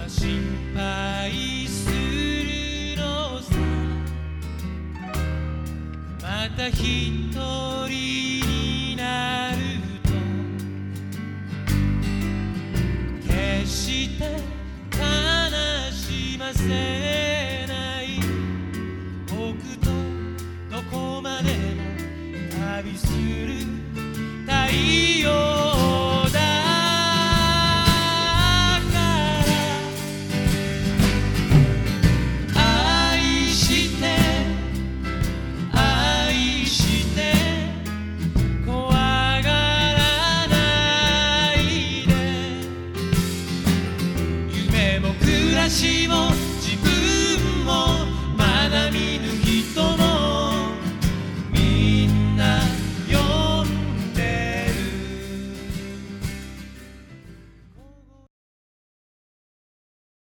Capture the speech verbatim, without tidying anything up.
心配するのさ。また一人になると決して悲しませない。僕とどこまでも旅する太陽